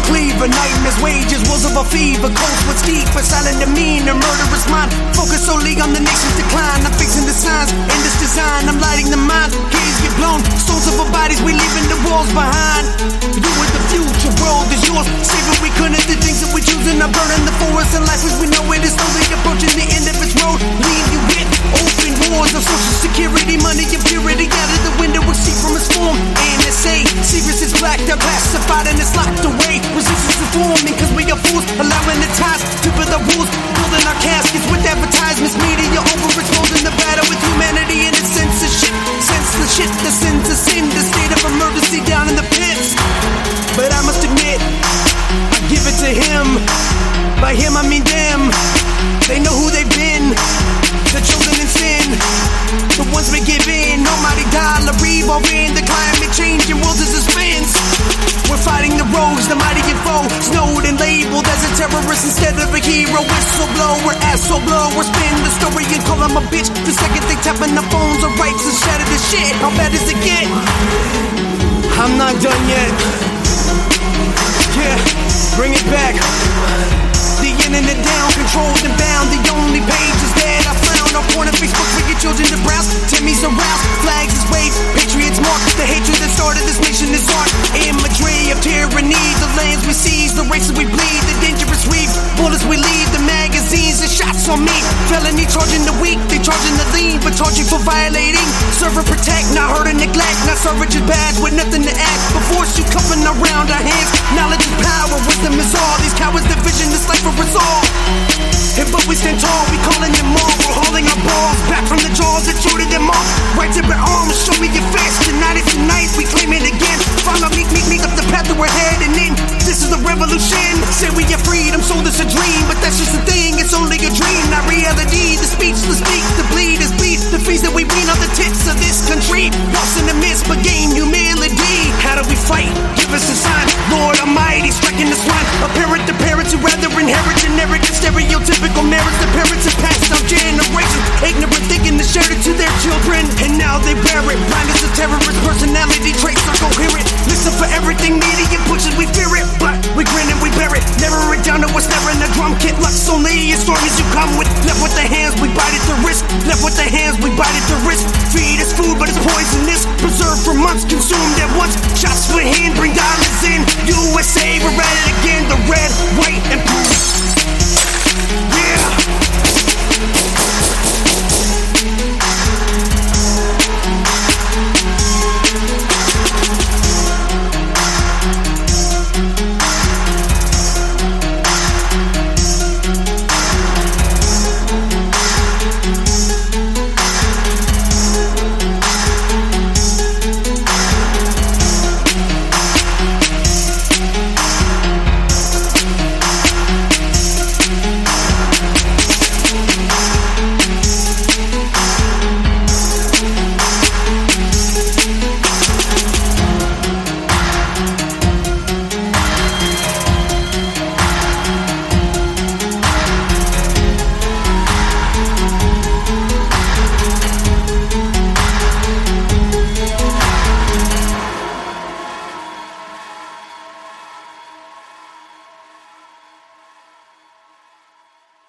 cleaver, nightmares, wages, wolves of a fever, cold what's deeper, silent demeanor, murderous mind, focus solely on the nation's decline. I'm fixing the signs in this design, I'm lighting the minds, gaze get blown, souls of our bodies, we leaving the walls behind. You with the future, world is yours, save what we couldn't, the things that we choosing, are burning the forest, and life as we know it is slowly approaching the end of its road. Leave you with open wars of social security, money and purity, out of the window we see from its form. NSA, serious is blacked out, classified and it's locked away. Resistance is forming cause we are fools, allowing the ties to build the rules, building our caskets with advertisements, media overexposing the battle with humanity and its censorship. Senseless shit, the sins of sin, the state of emergency down in the pits. But I must admit, I give it to him. By him I mean them. They know who they've been, the chosen in sin, the ones we give in. Almighty dollar revolving, the climate changing world is suspense. We're fighting the rogues, the mighty and foe, snowed and labeled as a terrorist instead of a hero. Whistleblower, asshole blower, spin the story and call him a bitch. The second they tap on the phones or rights and shatter the shit. How bad does it get? I'm not done yet. Yeah, bring it back. The internet down, controlled and bound. The only pages that I found are porn and Facebook for your children to browse. Timmy's aroused, flags is waved, patriots mark. The hatred that started this nation is art. Imagery of tyranny, the lands we seize, the races we bleed, the dangerous weave, bullets we leave, the magazines and shots on me. Felony charging the weak, they charging the lean, but charging for violating. Serve and protect, not hurt and neglect, not servage is bad with nothing to add. But force you cupping around our hands, knowledge is power, wisdom is all. These cowards division this life for us all. And but we stand tall, we calling them all. We're hauling our balls back from the jaws that shooted them off. Right to their arms, show me your face. Tonight is tonight, we claim it again. Follow me, meet up the path that we're heading in. This is the revolution. Say we have freedom, so this a dream. But that's just a thing, it's only a dream, not reality. The speechless speak, the bleed is bleed. The fees that we bring on the tits of this country. Lost in the midst, but gain humility. How do we fight? Give us a sign. Lord Almighty, striking the swine. A parent to parents who rather inherit generic and stereotypical marriage. The parents have passed down generations, ignorant thinking to share it to their children, and now they bear it. Blind as a terrorist, personality traits are coherent. Listen for everything media pushes, we fear it, but we grin and we bear it. Narrow it down to what's never in a drum kit. Luck's only as strong as you come with. Left with the hands, we bite at the wrist. Left with the hands, we bite at the wrist. Feed is food, but it's poisonous. Preserved for months, consumed at once. Shots for hand, bring dollars in. USA, we're